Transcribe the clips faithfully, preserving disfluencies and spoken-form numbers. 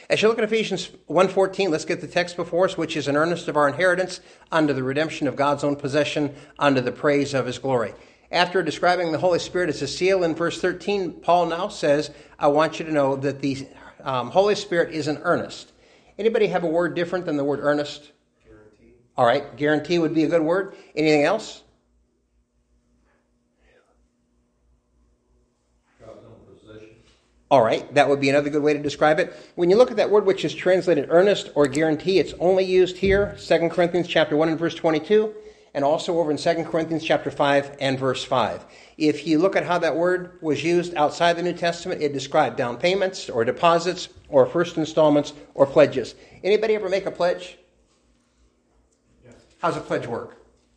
As you look at Ephesians one fourteen, let's get the text before us, which is an earnest of our inheritance unto the redemption of God's own possession, unto the praise of his glory. After describing the Holy Spirit as a seal in verse thirteen, Paul now says, I want you to know that the um, Holy Spirit is an earnest. Anybody have a word different than the word earnest? Guarantee. All right, guarantee would be a good word. Anything else? God's own possession. All right, that would be another good way to describe it. When you look at that word which is translated earnest or guarantee, it's only used here, Second Corinthians chapter one and verse twenty-two, and also over in Second Corinthians chapter five and verse five. If you look at how that word was used outside the New Testament, it described down payments or deposits or first installments or pledges. Anybody ever make a pledge? Yes. How's a pledge work?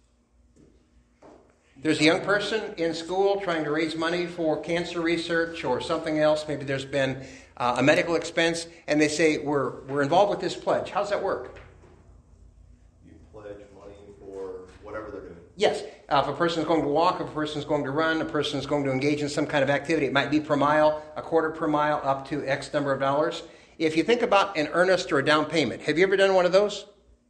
There's a young person in school trying to raise money for cancer research or something else. Maybe there's been uh, a medical expense, and they say, we're, we're involved with this pledge. How's that work? You pledge money for whatever they're doing. Yes. Uh, if a person is going to walk, if a person is going to run, a person is going to engage in some kind of activity, it might be per mile, a quarter per mile, up to X number of dollars. If you think about an earnest or a down payment, have you ever done one of those?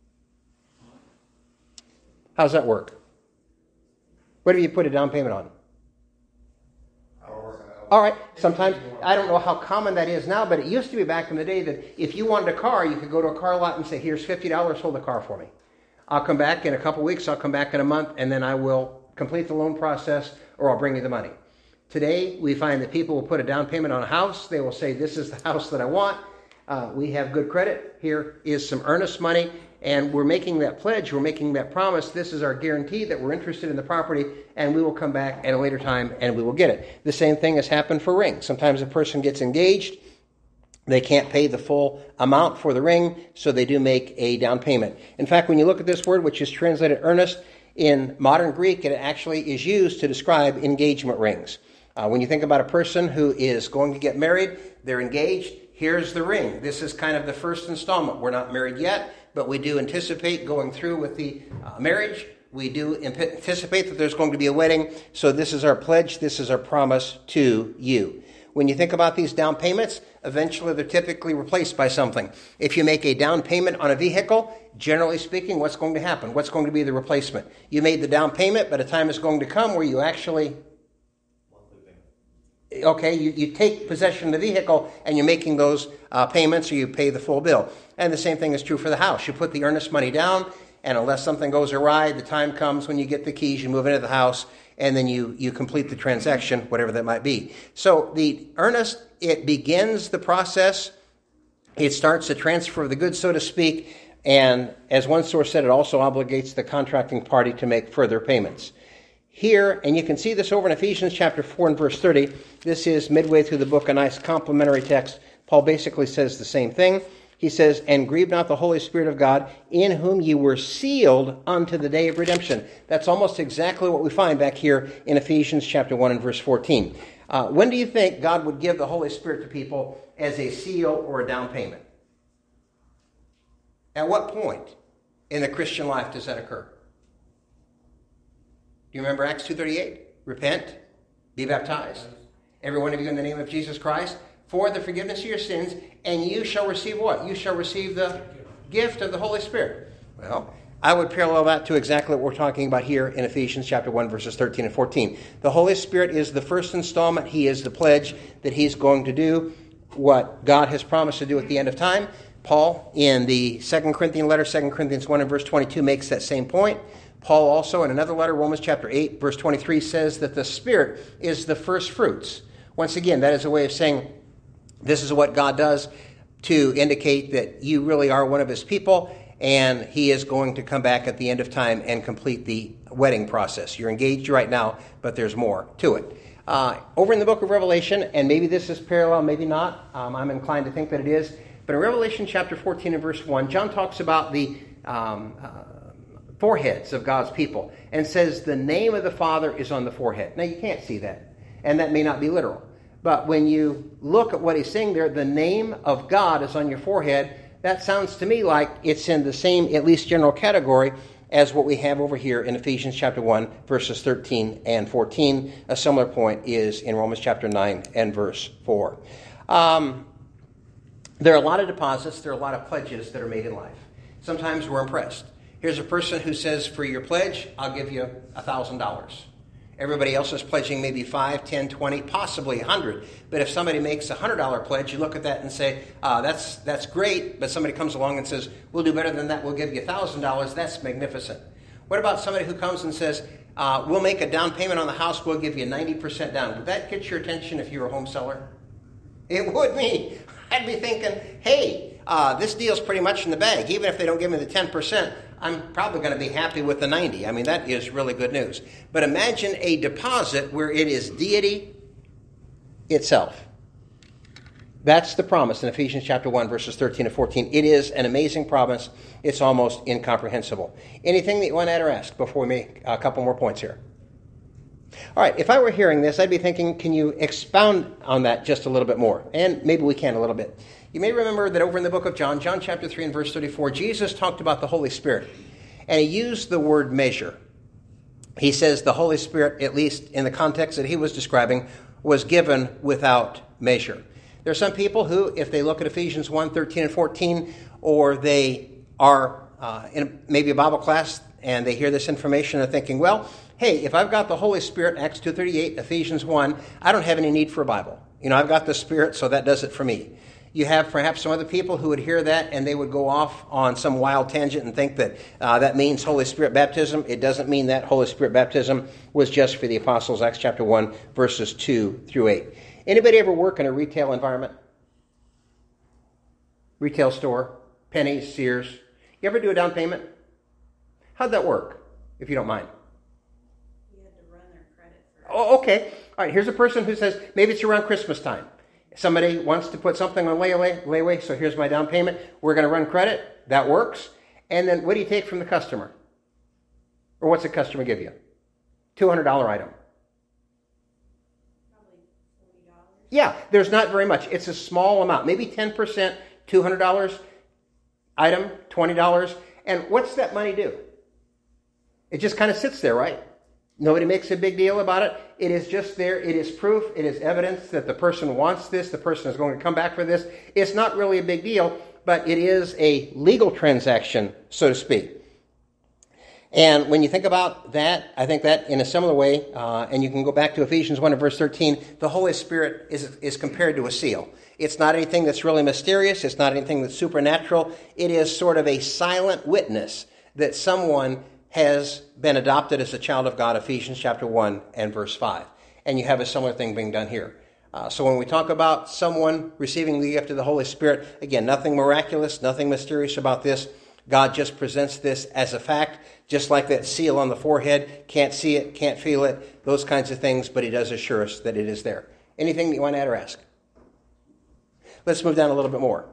How's that work? What have you put a down payment on? All right. Sometimes, I don't know how common that is now, but it used to be back in the day that if you wanted a car, you could go to a car lot and say, here's fifty dollars, hold the car for me. I'll come back in a couple weeks, I'll come back in a month, and then I will complete the loan process, or I'll bring you the money. Today, we find that people will put a down payment on a house. They will say, this is the house that I want. Uh, we have good credit. Here is some earnest money. And we're making that pledge, we're making that promise. This is our guarantee that we're interested in the property, and we will come back at a later time and we will get it. The same thing has happened for rings. Sometimes a person gets engaged, they can't pay the full amount for the ring, so they do make a down payment. In fact, when you look at this word, which is translated earnest, in modern Greek, it actually is used to describe engagement rings. Uh, when you think about a person who is going to get married, they're engaged, here's the ring. This is kind of the first installment. We're not married yet, but we do anticipate going through with the uh, marriage. We do anticipate that there's going to be a wedding. So this is our pledge. This is our promise to you. When you think about these down payments, eventually they're typically replaced by something. If you make a down payment on a vehicle, generally speaking, what's going to happen? What's going to be the replacement? You made the down payment, but a time is going to come where you actually... Okay, you, you take possession of the vehicle and you're making those uh, payments, or you pay the full bill. And the same thing is true for the house. You put the earnest money down, and unless something goes awry, the time comes when you get the keys, you move into the house, and then you, you complete the transaction, whatever that might be. So the earnest, it begins the process. It starts the transfer of the goods, so to speak. And as one source said, it also obligates the contracting party to make further payments. Here, and you can see this over in Ephesians chapter four and verse thirty, this is midway through the book, a nice complementary text. Paul basically says the same thing. He says, and grieve not the Holy Spirit of God, in whom ye were sealed unto the day of redemption. That's almost exactly what we find back here in Ephesians chapter one and verse fourteen. Uh, when do you think God would give the Holy Spirit to people as a seal or a down payment? At what point in the Christian life does that occur? Do you remember Acts two thirty-eight? Repent, be baptized, every one of you in the name of Jesus Christ, for the forgiveness of your sins, and you shall receive what? You shall receive the gift of the Holy Spirit. Well, I would parallel that to exactly what we're talking about here in Ephesians chapter one, verses thirteen and fourteen. The Holy Spirit is the first installment. He is the pledge that he's going to do what God has promised to do at the end of time. Paul, in the Second Corinthians letter, Second Corinthians one and verse twenty-two, makes that same point. Paul also, in another letter, Romans chapter eight, verse twenty-three, says that the Spirit is the first fruits. Once again, that is a way of saying this is what God does to indicate that you really are one of his people, and he is going to come back at the end of time and complete the wedding process. You're engaged right now, but there's more to it. Uh, over in the book of Revelation, and maybe this is parallel, maybe not, um, I'm inclined to think that it is, but in Revelation chapter fourteen and verse one, John talks about the um, uh, foreheads of God's people, and says the name of the Father is on the forehead. Now, you can't see that, and that may not be literal. But when you look at what he's saying there, the name of God is on your forehead. That sounds to me like it's in the same, at least general category, as what we have over here in Ephesians chapter one, verses thirteen and fourteen. A similar point is in Romans chapter nine and verse four. Um, There are a lot of deposits, there are a lot of pledges that are made in life. Sometimes we're impressed. Here's a person who says, for your pledge, I'll give you one thousand dollars. Everybody else is pledging maybe five, ten, twenty, possibly one hundred. But if somebody makes a one hundred dollars pledge, you look at that and say, uh, that's that's great. But somebody comes along and says, we'll do better than that. We'll give you one thousand dollars. That's magnificent. What about somebody who comes and says, uh, we'll make a down payment on the house. We'll give you ninety percent down. Would that get your attention if you were a home seller? It would me. I'd be thinking, hey, uh, this deal's pretty much in the bag. Even if they don't give me the ten percent, I'm probably going to be happy with the ninety. I mean, that is really good news. But imagine a deposit where it is deity itself. That's the promise in Ephesians chapter one, verses thirteen and fourteen. It is an amazing promise. It's almost incomprehensible. Anything that you want to add or ask before we make a couple more points here? All right, if I were hearing this, I'd be thinking, can you expound on that just a little bit more? And maybe we can a little bit. You may remember that over in the book of John, John chapter three and verse thirty-four, Jesus talked about the Holy Spirit. And he used the word measure. He says the Holy Spirit, at least in the context that he was describing, was given without measure. There are some people who, if they look at Ephesians one, thirteen and fourteen, or they are uh, in maybe a Bible class and they hear this information, they're thinking, well, hey, if I've got the Holy Spirit, Acts two thirty-eight, Ephesians one, I don't have any need for a Bible. You know, I've got the Spirit, so that does it for me. You have perhaps some other people who would hear that and they would go off on some wild tangent and think that uh, that means Holy Spirit baptism. It doesn't mean that. Holy Spirit baptism was just for the apostles, Acts chapter one, verses two through eight. Anybody ever work in a retail environment? Retail store, Penny's, Sears. You ever do a down payment? How'd that work, if you don't mind? You had to run their credit first. Oh, okay. All right, here's a person who says, maybe it's around Christmas time. Somebody wants to put something on layaway, layaway, so here's my down payment. We're going to run credit. That works. And then what do you take from the customer? Or what's the customer give you? two hundred dollars item. Probably forty dollars. Yeah, there's not very much. It's a small amount. Maybe ten percent, two hundred dollars item, twenty dollars. And what's that money do? It just kind of sits there, right? Nobody makes a big deal about it. It is just there. It is proof. It is evidence that the person wants this. The person is going to come back for this. It's not really a big deal, but it is a legal transaction, so to speak. And when you think about that, I think that in a similar way, uh, and you can go back to Ephesians one and verse thirteen, the Holy Spirit is, is compared to a seal. It's not anything that's really mysterious. It's not anything that's supernatural. It is sort of a silent witness that someone has been adopted as a child of God, Ephesians chapter one and verse five. And you have a similar thing being done here. Uh, so when we talk about someone receiving the gift of the Holy Spirit, again, nothing miraculous, nothing mysterious about this. God just presents this as a fact, just like that seal on the forehead. Can't see it, can't feel it, those kinds of things, but he does assure us that it is there. Anything that you want to add or ask? Let's move down a little bit more.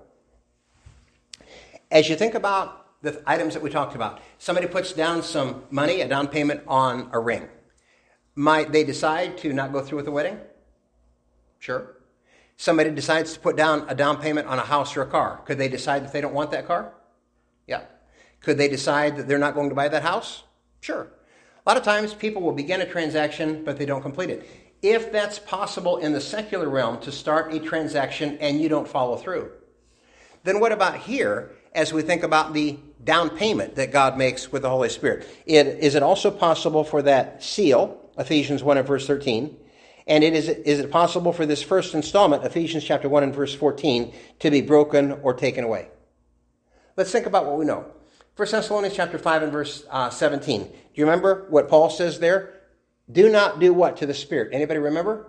As you think about the items that we talked about, somebody puts down some money, a down payment on a ring. Might they decide to not go through with the wedding? Sure. Somebody decides to put down a down payment on a house or a car. Could they decide that they don't want that car? Yeah. Could they decide that they're not going to buy that house? Sure. A lot of times people will begin a transaction, but they don't complete it. If that's possible in the secular realm to start a transaction and you don't follow through, then what about here as we think about the down payment that God makes with the Holy Spirit? It, is it also possible for that seal, Ephesians one and verse thirteen, and it is, is it possible for this first installment, Ephesians chapter one and verse fourteen, to be broken or taken away? Let's think about what we know. First Thessalonians chapter five and verse uh, seventeen. Do you remember what Paul says there? Do not do what to the Spirit? Anybody remember?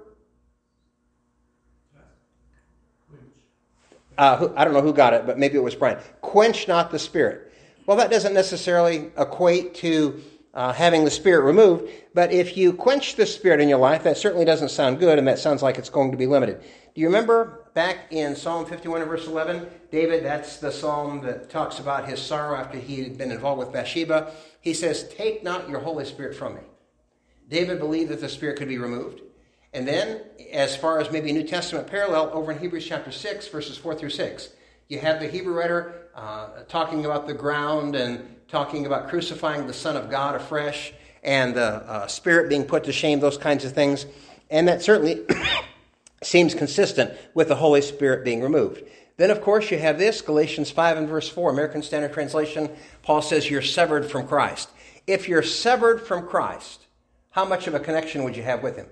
Uh, who, I don't know who got it, but maybe it was Brian. Quench not the Spirit. Well, that doesn't necessarily equate to uh, having the Spirit removed, but if you quench the Spirit in your life, that certainly doesn't sound good, and that sounds like it's going to be limited. Do you remember back in Psalm fifty-one and verse eleven, David, that's the psalm that talks about his sorrow after he had been involved with Bathsheba. He says, take not your Holy Spirit from me. David believed that the Spirit could be removed. And then, as far as maybe a New Testament parallel, over in Hebrews chapter six, verses four through six, you have the Hebrew writer uh, talking about the ground and talking about crucifying the Son of God afresh and the uh, Spirit being put to shame, those kinds of things. And that certainly seems consistent with the Holy Spirit being removed. Then, of course, you have this, Galatians five and verse four, American Standard Translation. Paul says you're severed from Christ. If you're severed from Christ, how much of a connection would you have with him?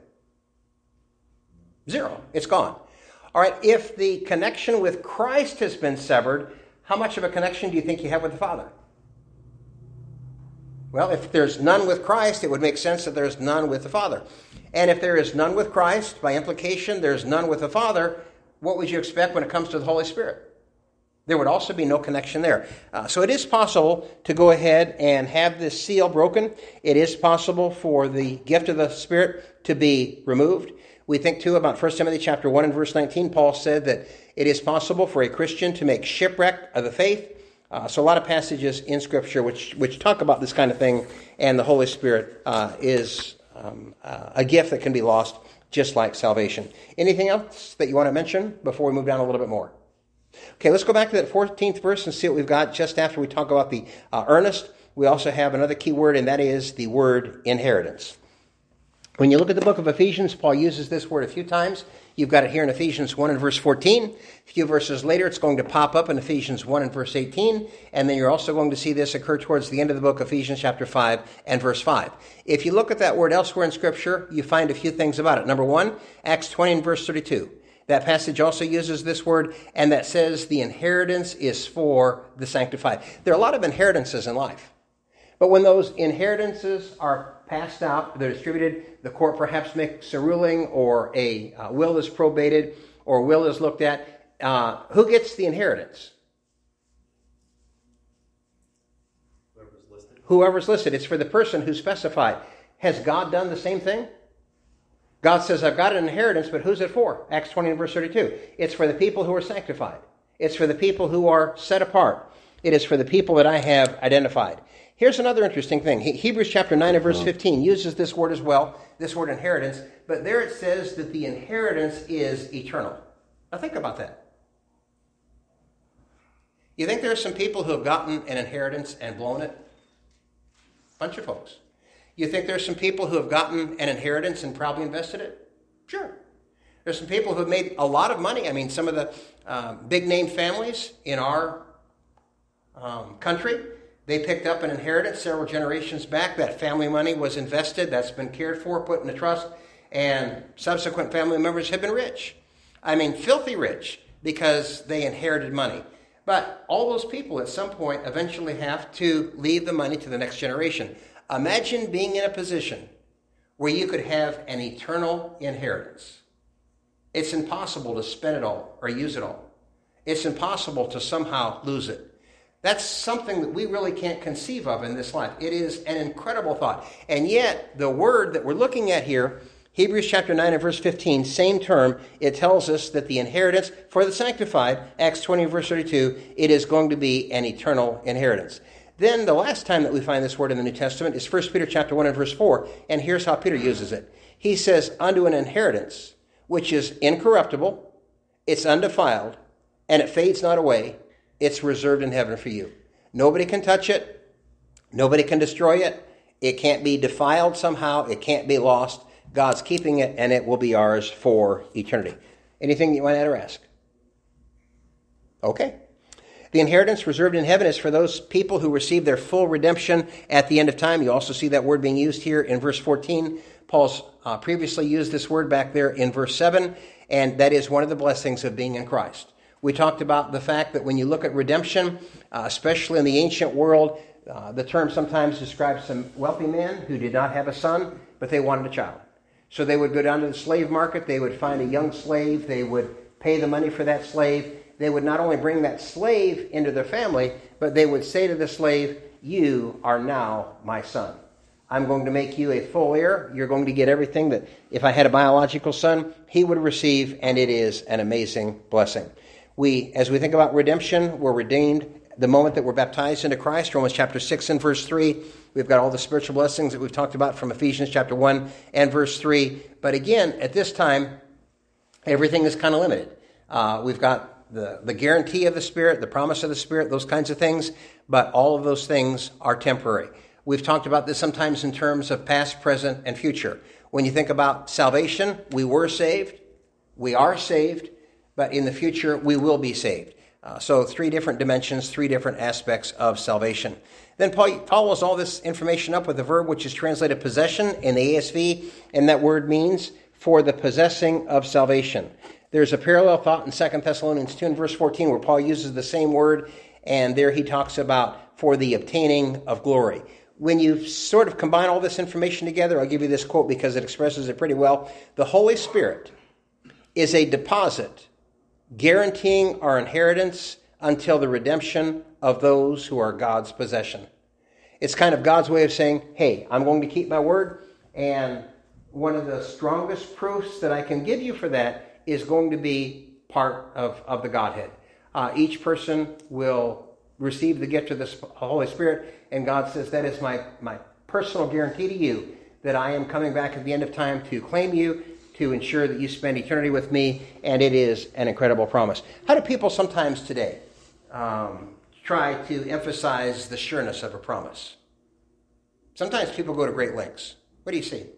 Zero. It's gone. All right, if the connection with Christ has been severed, how much of a connection do you think you have with the Father? Well, if there's none with Christ, it would make sense that there's none with the Father. And if there is none with Christ, by implication, there's none with the Father, what would you expect when it comes to the Holy Spirit? There would also be no connection there. Uh, so it is possible to go ahead and have this seal broken. It is possible for the gift of the Spirit to be removed. We think, too, about First Timothy chapter one and verse nineteen. Paul said that it is possible for a Christian to make shipwreck of the faith. Uh, so a lot of passages in Scripture which, which talk about this kind of thing, and the Holy Spirit uh, is um, uh, a gift that can be lost, just like salvation. Anything else that you want to mention before we move down a little bit more? Okay, let's go back to that fourteenth verse and see what we've got just after we talk about the uh, earnest. We also have another key word, and that is the word inheritance. When you look at the book of Ephesians, Paul uses this word a few times. You've got it here in Ephesians one and verse fourteen. A few verses later, it's going to pop up in Ephesians one and verse eighteen. And then you're also going to see this occur towards the end of the book, Ephesians chapter five and verse five. If you look at that word elsewhere in Scripture, you find a few things about it. Number one, Acts twenty and verse thirty-two. That passage also uses this word, and that says the inheritance is for the sanctified. There are a lot of inheritances in life. But when those inheritances are passed out, they're distributed, the court perhaps makes a ruling, or a uh, will is probated, or a will is looked at, uh, who gets the inheritance? Whoever's listed. Whoever's listed. It's for the person who's specified. Has God done the same thing? God says, I've got an inheritance, but who's it for? Acts twenty and verse thirty-two. It's for the people who are sanctified. It's for the people who are set apart. It is for the people that I have identified. Here's another interesting thing. Hebrews chapter nine and verse fifteen uses this word as well, this word inheritance, but there it says that the inheritance is eternal. Now think about that. You think there are some people who have gotten an inheritance and blown it? Bunch of folks. You think there's some people who have gotten an inheritance and probably invested it? Sure. There's some people who have made a lot of money. I mean, some of the um, big-name families in our um, country, they picked up an inheritance several generations back. That family money was invested. That's been cared for, put in a trust, and subsequent family members have been rich. I mean, filthy rich, because they inherited money. But all those people at some point eventually have to leave the money to the next generation. Imagine being in a position where you could have an eternal inheritance. It's impossible to spend it all or use it all. It's impossible to somehow lose it. That's something that we really can't conceive of in this life. It is an incredible thought. And yet, the word that we're looking at here, Hebrews chapter nine and verse fifteen, same term, it tells us that the inheritance for the sanctified, Acts twenty and verse thirty-two, it is going to be an eternal inheritance. Then the last time that we find this word in the New Testament is First Peter chapter one and verse four, and here's how Peter uses it. He says, unto an inheritance which is incorruptible, it's undefiled, and it fades not away, it's reserved in heaven for you. Nobody can touch it. Nobody can destroy it. It can't be defiled somehow. It can't be lost. God's keeping it, and it will be ours for eternity. Anything you want to add or ask? Okay. The inheritance reserved in heaven is for those people who receive their full redemption at the end of time. You also see that word being used here in verse fourteen. Paul's uh, previously used this word back there in verse seven, and that is one of the blessings of being in Christ. We talked about the fact that when you look at redemption, uh, especially in the ancient world, uh, the term sometimes describes some wealthy men who did not have a son, but they wanted a child. So they would go down to the slave market, they would find a young slave, they would pay the money for that slave. They would not only bring that slave into their family, but they would say to the slave, you are now my son. I'm going to make you a full heir. You're going to get everything that if I had a biological son, he would receive, and it is an amazing blessing. We, as we think about redemption, we're redeemed the moment that we're baptized into Christ. Romans chapter six and verse three. We've got all the spiritual blessings that we've talked about from Ephesians chapter one and verse three. But again, at this time, everything is kind of limited. Uh, we've got The, the guarantee of the Spirit, the promise of the Spirit, those kinds of things, but all of those things are temporary. We've talked about this sometimes in terms of past, present, and future. When you think about salvation, we were saved, we are saved, but in the future we will be saved. Uh, so three different dimensions, three different aspects of salvation. Then Paul follows all this information up with a verb which is translated possession in the A S V, and that word means for the possessing of salvation. There's a parallel thought in Second Thessalonians two and verse fourteen where Paul uses the same word, and there he talks about for the obtaining of glory. When you sort of combine all this information together, I'll give you this quote because it expresses it pretty well. The Holy Spirit is a deposit guaranteeing our inheritance until the redemption of those who are God's possession. It's kind of God's way of saying, hey, I'm going to keep my word, and one of the strongest proofs that I can give you for that is going to be part of, of the Godhead. Uh, each person will receive the gift of the Holy Spirit, and God says that is my, my personal guarantee to you that I am coming back at the end of time to claim you, to ensure that you spend eternity with me, and it is an incredible promise. How do people sometimes today um, try to emphasize the sureness of a promise? Sometimes people go to great lengths. What do you see?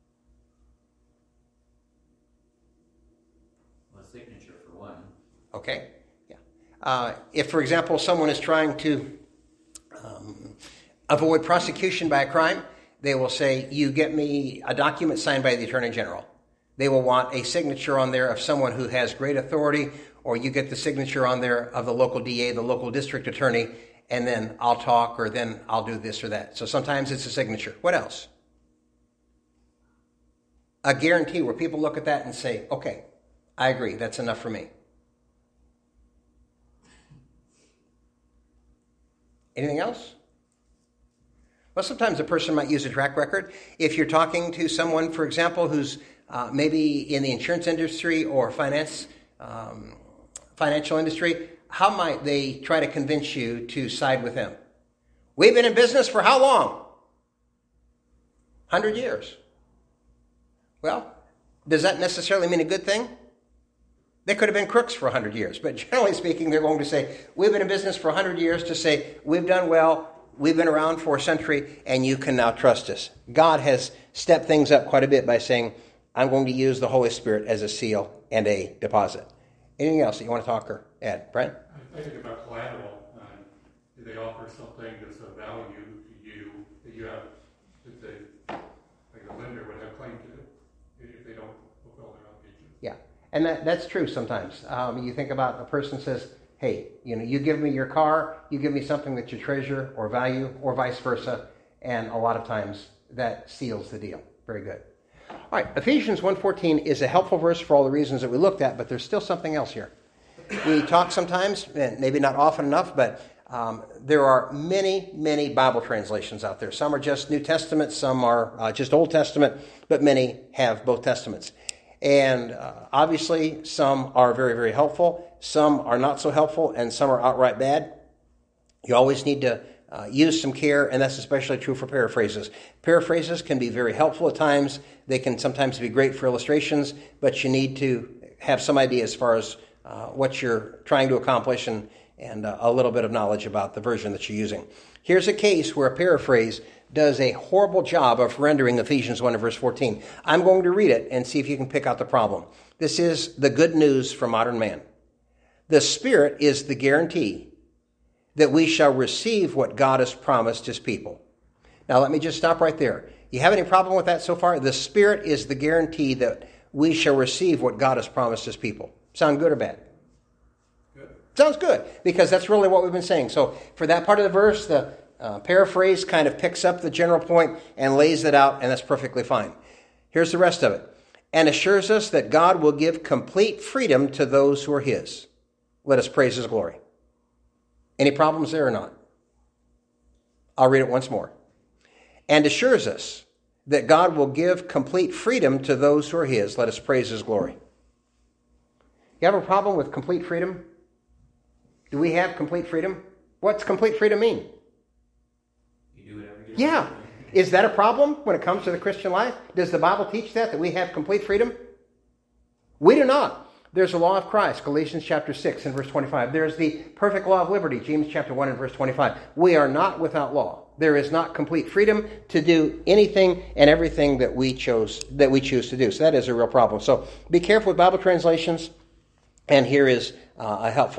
A signature for one. Okay. Yeah. Uh, if, for example, someone is trying to um, avoid prosecution by a crime, they will say, you get me a document signed by the Attorney General. They will want a signature on there of someone who has great authority, or you get the signature on there of the local D A, the local district attorney, and then I'll talk, or then I'll do this or that. So sometimes it's a signature. What else? A guarantee where people look at that and say, okay, I agree, that's enough for me. Anything else? Well, sometimes a person might use a track record. If you're talking to someone, for example, who's uh, maybe in the insurance industry or finance, um, financial industry, how might they try to convince you to side with them? We've been in business for how long? one hundred years. Well, does that necessarily mean a good thing? They could have been crooks for one hundred years, but generally speaking, they're going to say, we've been in business for one hundred years, to say, we've done well, we've been around for a century, and you can now trust us. God has stepped things up quite a bit by saying, I'm going to use the Holy Spirit as a seal and a deposit. Anything else that you want to talk or add? Brent? I think about collateral. Uh, do they offer something that's of value to you that you have, that they, like a lender would have claim to if they don't fulfill their obligations? Yeah, and that, that's true sometimes. Um, you think about a person says, hey, you know, you give me your car, you give me something that you treasure or value, or vice versa, and a lot of times that seals the deal. Very good. All right, Ephesians one fourteen is a helpful verse for all the reasons that we looked at, but there's still something else here. We talk sometimes, and maybe not often enough, but um, there are many, many Bible translations out there. Some are just New Testament, some are uh, just Old Testament, but many have both Testaments. And uh, obviously, some are very, very helpful. Some are not so helpful, and some are outright bad. You always need to uh, use some care, and that's especially true for paraphrases. Paraphrases can be very helpful at times. They can sometimes be great for illustrations, but you need to have some idea as far as uh, what you're trying to accomplish and, and uh, a little bit of knowledge about the version that you're using. Here's a case where a paraphrase does a horrible job of rendering Ephesians one and verse fourteen. I'm going to read it and see if you can pick out the problem. This is the good news for modern man. The Spirit is the guarantee that we shall receive what God has promised his people. Now let me just stop right there. You have any problem with that so far? The Spirit is the guarantee that we shall receive what God has promised his people. Sound good or bad? Good. Sounds good, because that's really what we've been saying. So for that part of the verse, the uh, paraphrase kind of picks up the general point and lays it out, and that's perfectly fine. Here's the rest of it. And assures us that God will give complete freedom to those who are his. Let us praise his glory. Any problems there or not? I'll read it once more. And assures us that God will give complete freedom to those who are his. Let us praise his glory. You have a problem with complete freedom? Do we have complete freedom? What's complete freedom mean? You do whatever you Yeah. want. Is that a problem when it comes to the Christian life? Does the Bible teach that, that we have complete freedom? We do not. There's the law of Christ, Galatians chapter six and verse twenty-five. There's the perfect law of liberty, James chapter one and verse twenty-five. We are not without law. There is not complete freedom to do anything and everything that we chose that we choose to do. So that is a real problem. So be careful with Bible translations. And here is uh, a helpful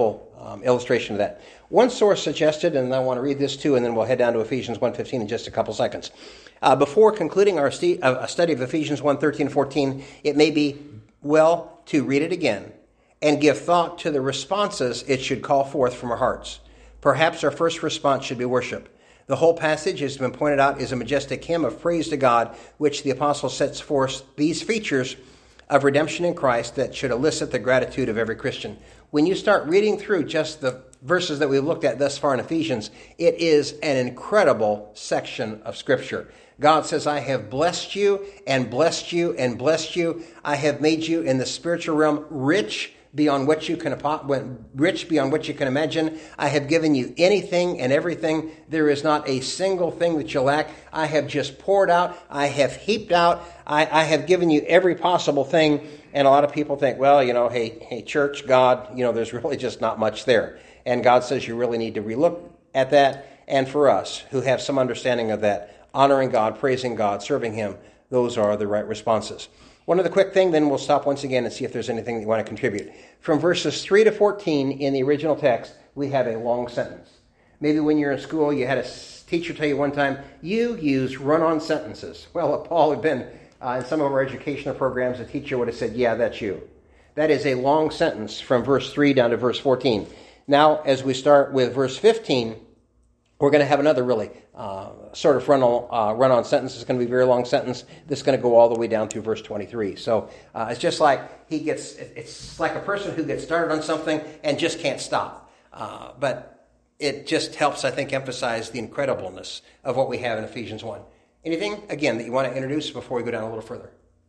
um, illustration of that. One source suggested, and I want to read this too, and then we'll head down to Ephesians one fifteen in just a couple seconds. Uh, before concluding our st- uh, study of Ephesians one thirteen and fourteen, it may be well to read it again and give thought to the responses it should call forth from our hearts. Perhaps our first response should be worship. The whole passage, as has been pointed out, is a majestic hymn of praise to God, which the apostle sets forth these features of redemption in Christ that should elicit the gratitude of every Christian. When you start reading through just the verses that we've looked at thus far in Ephesians, it is an incredible section of Scripture. God says, I have blessed you and blessed you and blessed you. I have made you in the spiritual realm rich beyond what you can rich beyond what you can imagine. I have given you anything and everything. There is not a single thing that you lack. I have just poured out. I have heaped out. I, I have given you every possible thing. And a lot of people think, well, you know, hey, hey, church, God, you know, there's really just not much there. And God says you really need to relook at that. And for us who have some understanding of that, honoring God, praising God, serving Him, those are the right responses. One other quick thing, then we'll stop once again and see if there's anything that you want to contribute. From verses three to fourteen in the original text, we have a long sentence. Maybe when you're in school, you had a teacher tell you one time, you use run-on sentences. Well, if Paul had been uh, in some of our educational programs, the teacher would have said, yeah, that's you. That is a long sentence from verse three down to verse fourteen. Now, as we start with verse fifteen, we're going to have another really uh, sort of run-on, uh, run-on sentence. It's going to be a very long sentence. This is going to go all the way down through verse twenty-three. So uh, it's just like he gets, it's like a person who gets started on something and just can't stop. Uh, but it just helps, I think, emphasize the incredibleness of what we have in Ephesians one. Anything, again, that you want to introduce before we go down a little further?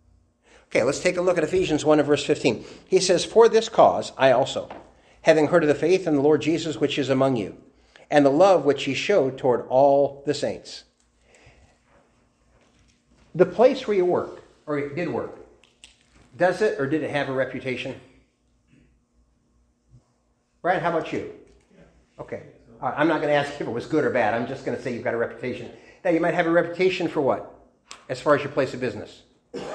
Okay, let's take a look at Ephesians one and verse fifteen. He says, for this cause I also, having heard of the faith in the Lord Jesus which is among you, and the love which he showed toward all the saints. The place where you work, or you did work, does it or did it have a reputation? Brian, how about you? Okay. All right, I'm not going to ask if it was good or bad. I'm just going to say you've got a reputation. Now, you might have a reputation for what? As far as your place of business? Good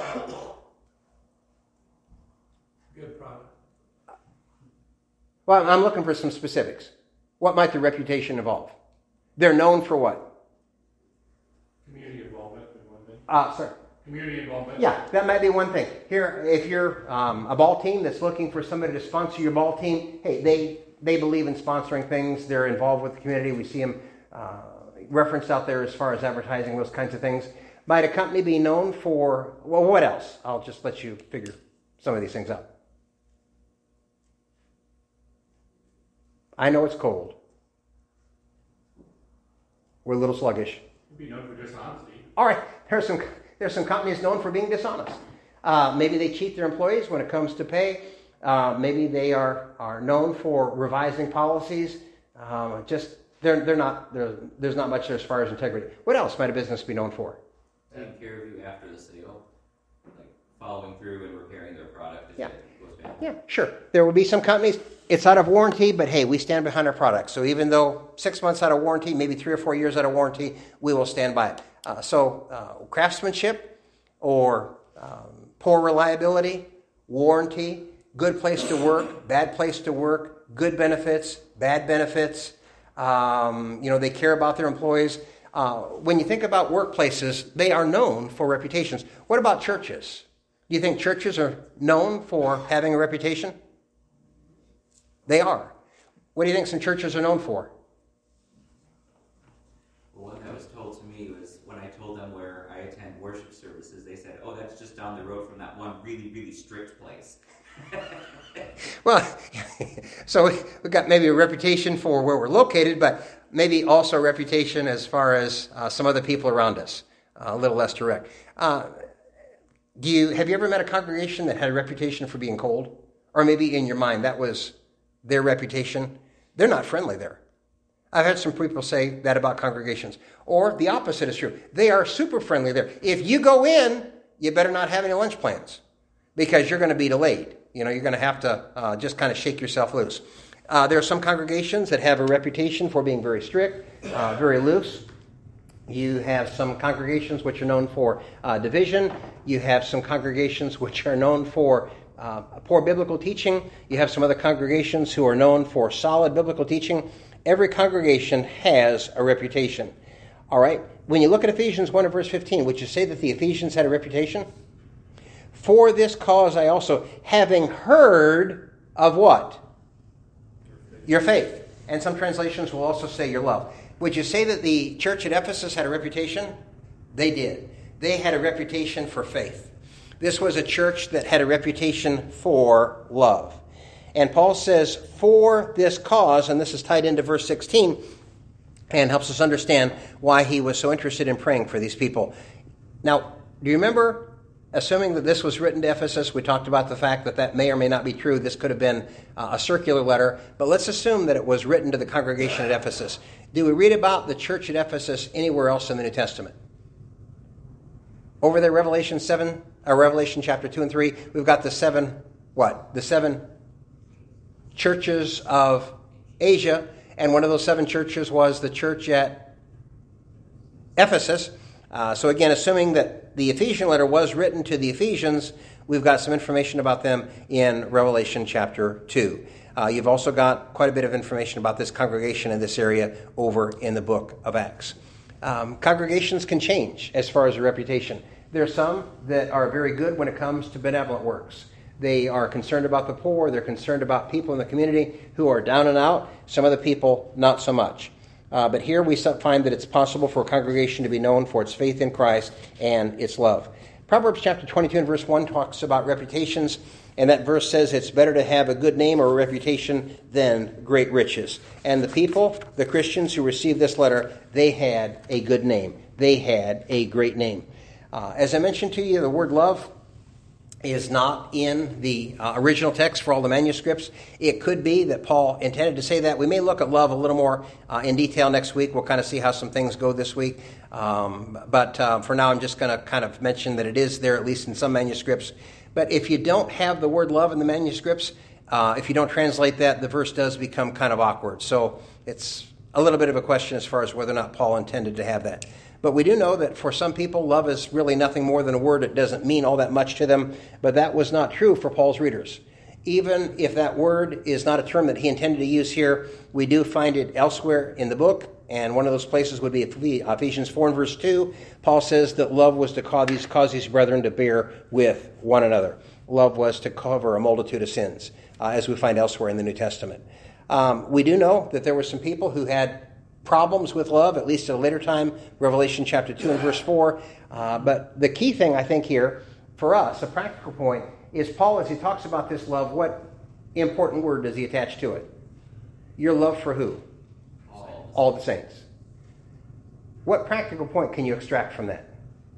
product. Well, I'm looking for some specifics. What might the reputation involve? They're known for what? Community involvement is one thing. Uh, sorry. Community involvement. Yeah, that might be one thing. Here, if you're um, a ball team that's looking for somebody to sponsor your ball team, hey, they, they believe in sponsoring things. They're involved with the community. We see them uh, referenced out there as far as advertising, those kinds of things. Might a company be known for, well, what else? I'll just let you figure some of these things out. I know it's cold. We're a little sluggish. You'd be known for dishonesty. All right, there's some there's some companies known for being dishonest. Uh, maybe they cheat their employees when it comes to pay. Uh, maybe they are, are known for revising policies. Um, just they're they're not they're, there's not much there as far as integrity. What else might a business be known for? Taking care of you after the sale, like following through and repairing their product if Yeah. it goes bad. Yeah, sure. There will be some companies, it's out of warranty, but hey, we stand behind our product. So even though six months out of warranty, maybe three or four years out of warranty, we will stand by it. Uh, so uh, craftsmanship or um, poor reliability, warranty, good place to work, bad place to work, good benefits, bad benefits. Um, you know, they care about their employees. Uh, when you think about workplaces, they are known for reputations. What about churches? Do you think churches are known for having a reputation? They are. What do you think some churches are known for? Well, one that was told to me was when I told them where I attend worship services, they said, oh, that's just down the road from that one really, really strict place. Well, so we've got maybe a reputation for where we're located, but maybe also a reputation as far as uh, some other people around us, uh, a little less direct. Uh, do you have you ever met a congregation that had a reputation for being cold? Or maybe in your mind that was their reputation? They're not friendly there. I've had some people say that about congregations. Or the opposite is true. They are super friendly there. If you go in, you better not have any lunch plans because you're going to be delayed. You know, you're going to have to uh, just kind of shake yourself loose. Uh, there are some congregations that have a reputation for being very strict, uh, very loose. You have some congregations which are known for uh, division. You have some congregations which are known for uh, poor biblical teaching. You have some other congregations who are known for solid biblical teaching. Every congregation has a reputation. All right? When you look at Ephesians one and verse fifteen, would you say that the Ephesians had a reputation? For this cause I also, having heard of what? Your faith. And some translations will also say your love. Would you say that the church at Ephesus had a reputation? They did. They had a reputation for faith. This was a church that had a reputation for love. And Paul says, for this cause, and this is tied into verse sixteen, and helps us understand why he was so interested in praying for these people. Now, do you remember, assuming that this was written to Ephesus, we talked about the fact that that may or may not be true. This could have been uh, a circular letter, but let's assume that it was written to the congregation at Ephesus. Do we read about the church at Ephesus anywhere else in the New Testament? Over there, Revelation seven, or Revelation chapter two and three, we've got the seven, what? The seven churches of Asia, and one of those seven churches was the church at Ephesus. Uh, so again, assuming that the Ephesian letter was written to the Ephesians, we've got some information about them in Revelation chapter two. Uh, you've also got quite a bit of information about this congregation in this area over in the book of Acts. Um, congregations can change as far as a reputation. There are some that are very good when it comes to benevolent works. They are concerned about the poor. They're concerned about people in the community who are down and out. Some of the people, not so much. Uh, but here we find that it's possible for a congregation to be known for its faith in Christ and its love. Proverbs chapter twenty-two and verse one talks about reputations, and that verse says it's better to have a good name or a reputation than great riches. And the people, the Christians who received this letter, they had a good name. They had a great name. Uh, as I mentioned to you, the word love is not in the uh, original text for all the manuscripts. It could be that Paul intended to say that. We may look at love a little more uh, in detail next week. We'll kind of see how some things go this week. Um, but uh, for now, I'm just going to kind of mention that it is there, at least in some manuscripts. But if you don't have the word love in the manuscripts, uh, if you don't translate that, the verse does become kind of awkward. So it's a little bit of a question as far as whether or not Paul intended to have that. But we do know that for some people, love is really nothing more than a word. It doesn't mean all that much to them. But that was not true for Paul's readers. Even if that word is not a term that he intended to use here, we do find it elsewhere in the book. And one of those places would be Ephesians four and verse two. Paul says that love was to cause these, cause these brethren to bear with one another. Love was to cover a multitude of sins, uh, as we find elsewhere in the New Testament. Um, we do know that there were some people who had problems with love, at least at a later time, Revelation chapter two and verse four. Uh, but the key thing, I think, here, for us, a practical point, is Paul, as he talks about this love, what important word does he attach to it? Your love for who? All, All the saints. What practical point can you extract from that?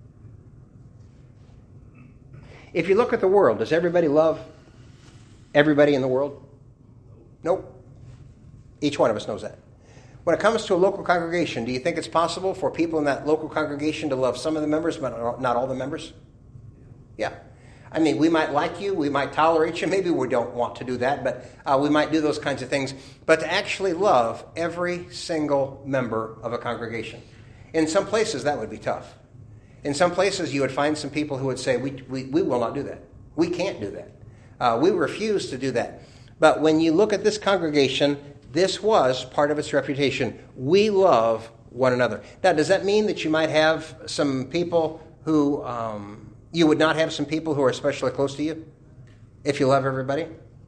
If you look at the world, does everybody love everybody in the world? Nope. Each one of us knows that. When it comes to a local congregation, do you think it's possible for people in that local congregation to love some of the members, but not all the members? Yeah. I mean, we might like you, we might tolerate you, maybe we don't want to do that, but uh, we might do those kinds of things. But to actually love every single member of a congregation, in some places that would be tough. In some places you would find some people who would say, we, we, we will not do that. We can't do that. Uh, we refuse to do that. But when you look at this congregation, this was part of its reputation. We love one another. Now, does that mean that you might have some people who, um, you would not have some people who are especially close to you? If you love everybody?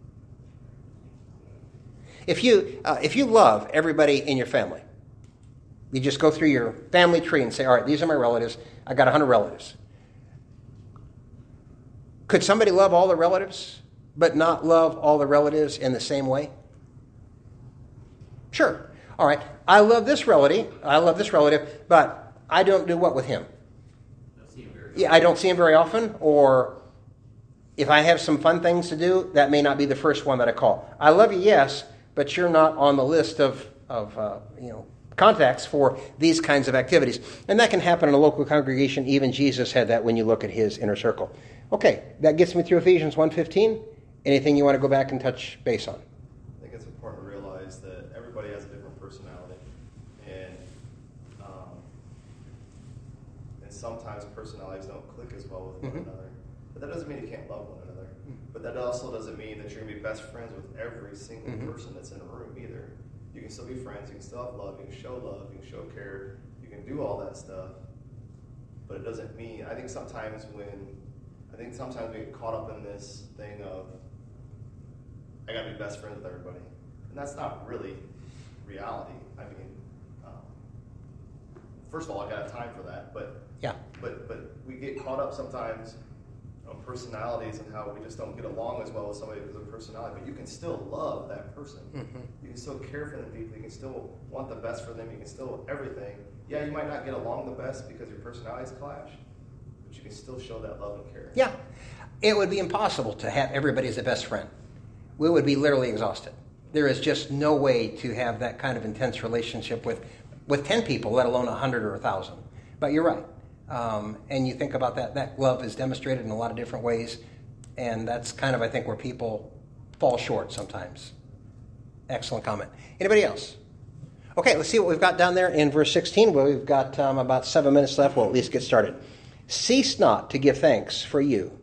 If you, uh, if you love everybody in your family, you just go through your family tree and say, all right, these are my relatives. I got one hundred relatives. Could somebody love all the relatives, but not love all the relatives in the same way? Sure. All right. I love this relative. I love this relative, but I don't do what with him? Yeah, I don't see him very often, or if I have some fun things to do, that may not be the first one that I call. I love you, yes, but you're not on the list of, of uh, you know, contacts for these kinds of activities. And that can happen in a local congregation. Even Jesus had that when you look at his inner circle. Okay, that gets me through Ephesians one fifteen. Anything you want to go back and touch base on? I think it's important to realize that everybody has a different personality. And, um, and sometimes personalities don't click as well with one Mm-hmm. another. But that doesn't mean you can't love one another. But that also doesn't mean that you're going to be best friends with every single Mm-hmm. person that's in a room either. You can still be friends, you can still have love, you can show love, you can show care, you can do all that stuff. But it doesn't mean, I think sometimes when, I think sometimes we get caught up in this thing of, I got to be best friends with everybody. And that's not really reality. I mean, um, first of all, I got to have time for that, but Yeah. But but we get caught up sometimes on personalities and how we just don't get along as well with somebody because of personality. But you can still love that person. Mm-hmm. You can still care for them deeply. You can still want the best for them. You can still everything. Yeah, you might not get along the best because your personalities clash, but you can still show that love and care. Yeah. It would be impossible to have everybody as a best friend. We would be literally exhausted. There is just no way to have that kind of intense relationship with, with ten people, let alone one hundred or one thousand. But you're right. Um, and you think about that, that love is demonstrated in a lot of different ways. And that's kind of, I think, where people fall short sometimes. Excellent comment. Anybody else? Okay, let's see what we've got down there in verse sixteen. Well, we've got um, about seven minutes left. We'll at least get started. Cease not to give thanks for you,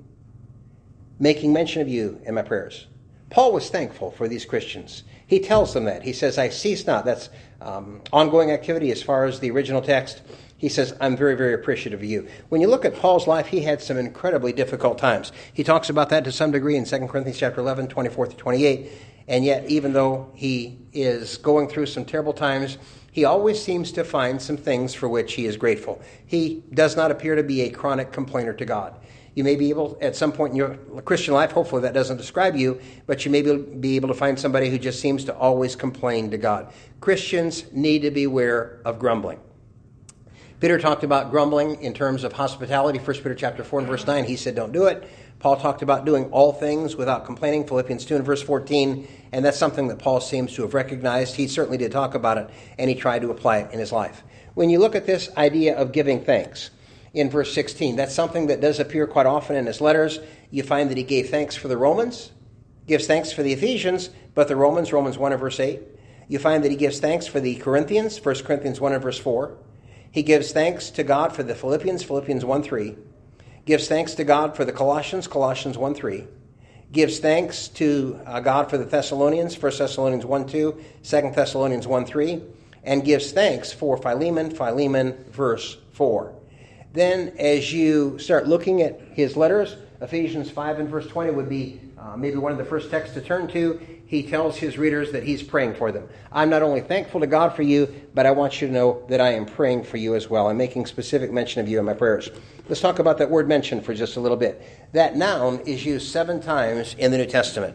making mention of you in my prayers. Paul was thankful for these Christians. He tells them that. He says, I cease not. That's um, ongoing activity as far as the original text. He says, I'm very, very appreciative of you. When you look at Paul's life, he had some incredibly difficult times. He talks about that to some degree in Second Corinthians chapter eleven, twenty-four to twenty-eight. And yet, even though he is going through some terrible times, he always seems to find some things for which he is grateful. He does not appear to be a chronic complainer to God. You may be able, at some point in your Christian life, hopefully that doesn't describe you, but you may be able to find somebody who just seems to always complain to God. Christians need to beware of grumbling. Peter talked about grumbling in terms of hospitality. First Peter chapter four and verse nine, he said don't do it. Paul talked about doing all things without complaining, Philippians two and verse fourteen, and that's something that Paul seems to have recognized. He certainly did talk about it, and he tried to apply it in his life. When you look at this idea of giving thanks, in verse sixteen, that's something that does appear quite often in his letters. You find that he gave thanks for the Romans, gives thanks for the Ephesians, but the Romans, Romans one and verse eight. You find that he gives thanks for the Corinthians, First Corinthians one and verse four. He gives thanks to God for the Philippians, Philippians one three. Gives thanks to God for the Colossians, Colossians one three. Gives thanks to uh, God for the Thessalonians, First Thessalonians one two, Second Thessalonians one three. And gives thanks for Philemon, Philemon verse four. Then as you start looking at his letters, Ephesians five and verse twenty would be uh, maybe one of the first texts to turn to. He tells his readers that he's praying for them. I'm not only thankful to God for you, but I want you to know that I am praying for you as well. I'm making specific mention of you in my prayers. Let's talk about that word mention for just a little bit. That noun is used seven times in the New Testament.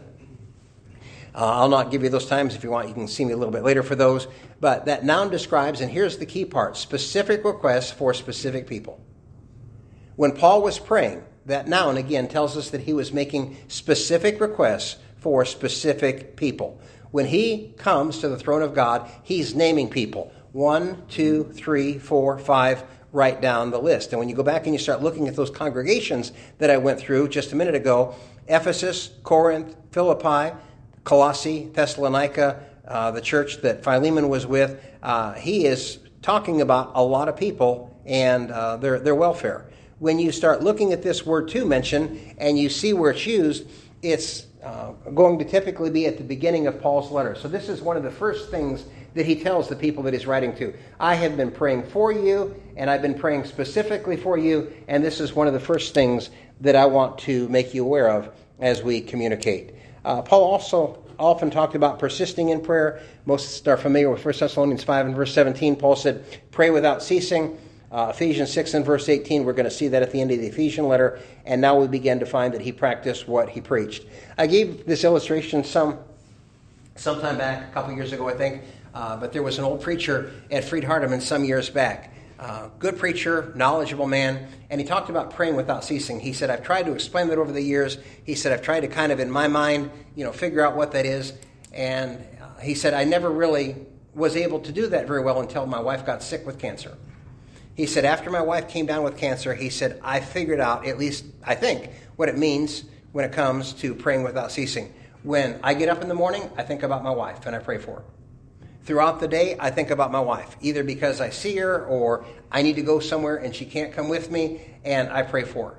Uh, I'll not give you those times. If you want, you can see me a little bit later for those. But that noun describes, and here's the key part, specific requests for specific people. When Paul was praying, that noun again tells us that he was making specific requests for specific people. When he comes to the throne of God, he's naming people. One, two, three, four, five, right down the list. And when you go back and you start looking at those congregations that I went through just a minute ago, Ephesus, Corinth, Philippi, Colossae, Thessalonica, uh, the church that Philemon was with, uh, he is talking about a lot of people and uh, their, their welfare. When you start looking at this word to mention and you see where it's used, it's uh, going to typically be at the beginning of Paul's letter. So this is one of the first things that he tells the people that he's writing to. I have been praying for you, and I've been praying specifically for you, and this is one of the first things that I want to make you aware of as we communicate. Uh, Paul also often talked about persisting in prayer. Most are familiar with First Thessalonians five and verse seventeen. Paul said, pray without ceasing. Uh, Ephesians six and verse eighteen, we're going to see that at the end of the Ephesian letter, and now we begin to find that he practiced what he preached. I gave this illustration some sometime back, a couple years ago, I think, uh, but there was an old preacher at Fried Hardeman some years back. Uh, good preacher, knowledgeable man, and he talked about praying without ceasing. He said, I've tried to explain that over the years. He said, I've tried to kind of, in my mind, you know, figure out what that is, and uh, he said, I never really was able to do that very well until my wife got sick with cancer. He said, after my wife came down with cancer, he said, I figured out, at least I think, what it means when it comes to praying without ceasing. When I get up in the morning, I think about my wife and I pray for her. Throughout the day, I think about my wife, either because I see her or I need to go somewhere and she can't come with me, and I pray for her.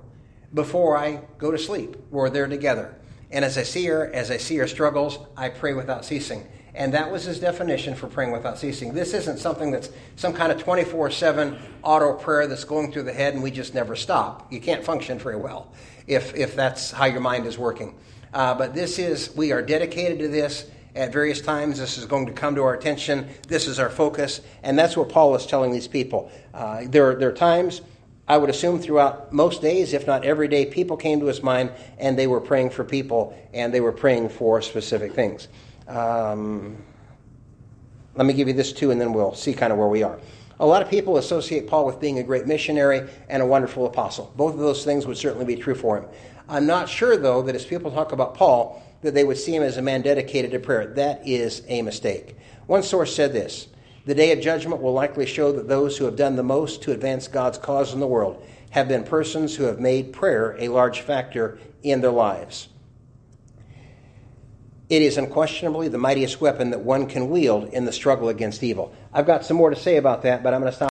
before I go to sleep. We're there together. And as I see her, as I see her struggles, I pray without ceasing. And that was his definition for praying without ceasing. This isn't something that's some kind of twenty-four seven auto prayer that's going through the head and we just never stop. You can't function very well if, if that's how your mind is working. Uh, but this is, we are dedicated to this at various times. This is going to come to our attention. This is our focus. And that's what Paul is telling these people. Uh, there, there are times, I would assume throughout most days, if not every day, people came to his mind and they were praying for people and they were praying for specific things. Um, let me give you this too, and then we'll see kind of where we are. A lot of people associate Paul with being a great missionary and a wonderful apostle. Both of those things would certainly be true for him. I'm not sure, though, that as people talk about Paul, that they would see him as a man dedicated to prayer. That is a mistake. One source said this: the day of judgment will likely show that those who have done the most to advance God's cause in the world have been persons who have made prayer a large factor in their lives. It is unquestionably the mightiest weapon that one can wield in the struggle against evil. I've got some more to say about that, but I'm going to stop